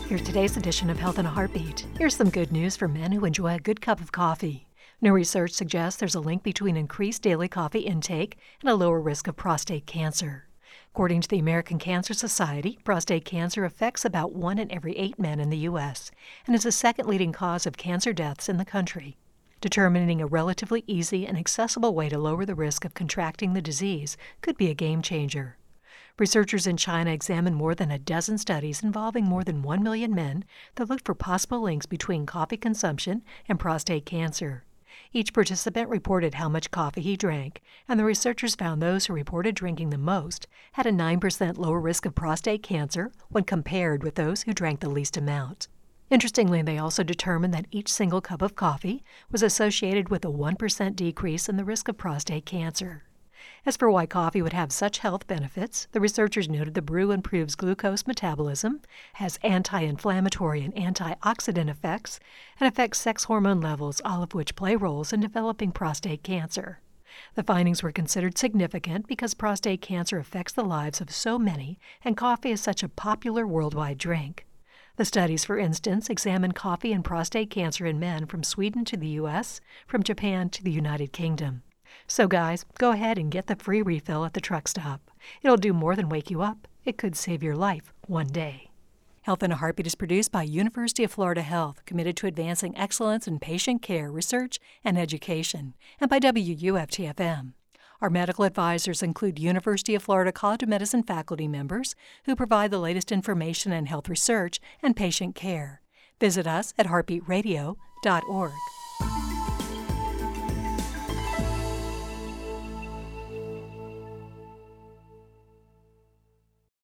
Here's today's edition of Health in a Heartbeat. Here's some good news for men who enjoy a good cup of coffee. New research suggests there's a link between increased daily coffee intake and a lower risk of prostate cancer. According to the American Cancer Society, prostate cancer affects about 1 in every 8 men in the U.S. and is the second leading cause of cancer deaths in the country. Determining a relatively easy and accessible way to lower the risk of contracting the disease could be a game changer. Researchers in China examined more than a dozen studies involving more than 1 million men that looked for possible links between coffee consumption and prostate cancer. Each participant reported how much coffee he drank, and the researchers found those who reported drinking the most had a 9% lower risk of prostate cancer when compared with those who drank the least amount. Interestingly, they also determined that each single cup of coffee was associated with a 1% decrease in the risk of prostate cancer. As for why coffee would have such health benefits, the researchers noted the brew improves glucose metabolism, has anti-inflammatory and antioxidant effects, and affects sex hormone levels, all of which play roles in developing prostate cancer. The findings were considered significant because prostate cancer affects the lives of so many, and coffee is such a popular worldwide drink. The studies, for instance, examined coffee and prostate cancer in men from Sweden to the U.S., from Japan to the United Kingdom. So guys, go ahead and get the free refill at the truck stop. It'll do more than wake you up. It could save your life one day. Health in a Heartbeat is produced by University of Florida Health, committed to advancing excellence in patient care, research, and education, and by WUFT-FM. Our medical advisors include University of Florida College of Medicine faculty members who provide the latest information in health research and patient care. Visit us at heartbeatradio.org.